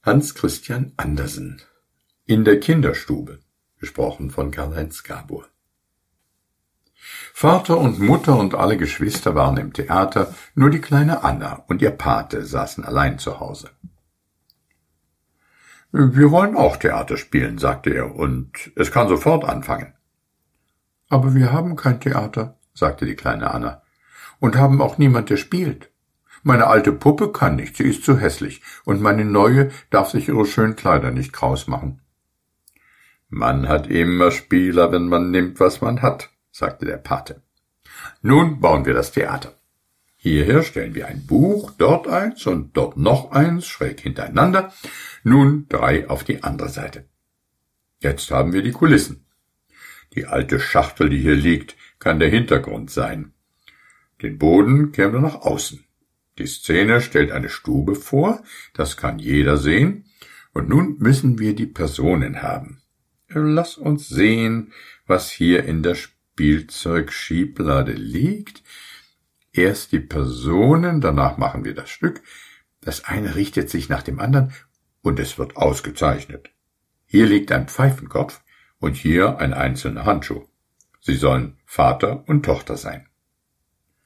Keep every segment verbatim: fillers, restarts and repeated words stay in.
Hans Christian Andersen. In der Kinderstube, gesprochen von Karl-Heinz Gabor. Vater und Mutter und alle Geschwister waren im Theater, nur die kleine Anna und ihr Pate saßen allein zu Hause. »Wir wollen auch Theater spielen«, sagte er, »und es kann sofort anfangen.« »Aber wir haben kein Theater«, sagte die kleine Anna, »und haben auch niemand, der spielt. Meine alte Puppe kann nicht, sie ist zu hässlich, und meine neue darf sich ihre schönen Kleider nicht kraus machen.« »Man hat immer Spieler, wenn man nimmt, was man hat«, sagte der Pate. »Nun bauen wir das Theater. Hierher stellen wir ein Buch, dort eins und dort noch eins, schräg hintereinander, nun drei auf die andere Seite. Jetzt haben wir die Kulissen. Die alte Schachtel, die hier liegt, kann der Hintergrund sein. Den Boden kämen wir nach außen. Die Szene stellt eine Stube vor, das kann jeder sehen, und nun müssen wir die Personen haben. Lass uns sehen, was hier in der Spielzeugschieblade liegt. Erst die Personen, danach machen wir das Stück. Das eine richtet sich nach dem anderen, und es wird ausgezeichnet. Hier liegt ein Pfeifenkopf und hier ein einzelner Handschuh. Sie sollen Vater und Tochter sein.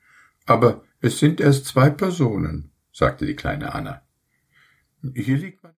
»Aber es sind erst zwei Personen«, sagte die kleine Anna. »Hier liegt